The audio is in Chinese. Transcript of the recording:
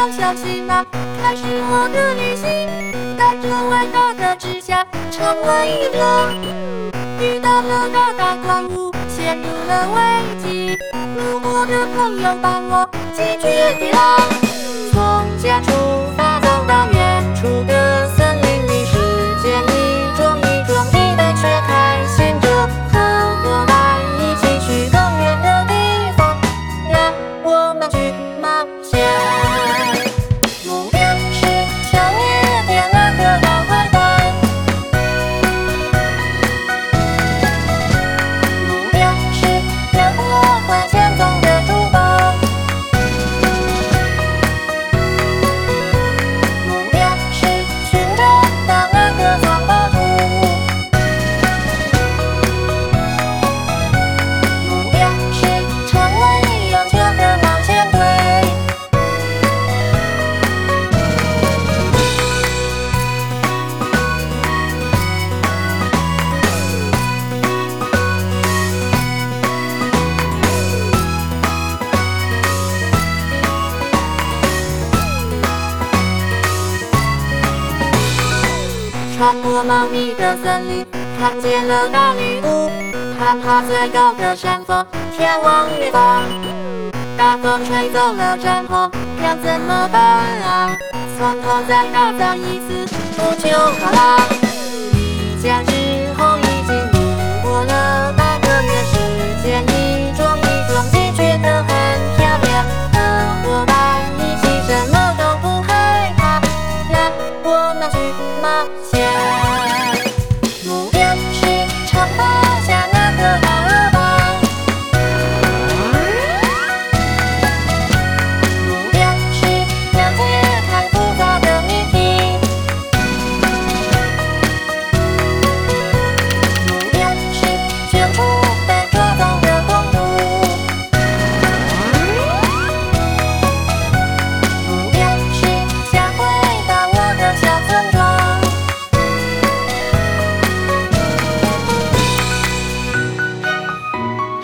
要小心啊！开始我的旅行，带着伟大的志向，成为一个遇到了大大怪物，陷入了危机。路过的朋友帮我解决地牢，从家出发走到远处的森林里，世界一种一种期待却开心着，和伙伴一起去更远的地方，让我们去冒险。目标是消灭第二个大坏蛋，目标是让我快前走的珠宝，目标是寻找到那个藏宝图，目标是成为有钱的冒险队。穿过茂密的森林，看见了大绿屋，攀爬最高的山峰，眺望远方。大风吹走了帐篷，要怎么办啊？从头再打造一次不就好啦？一家之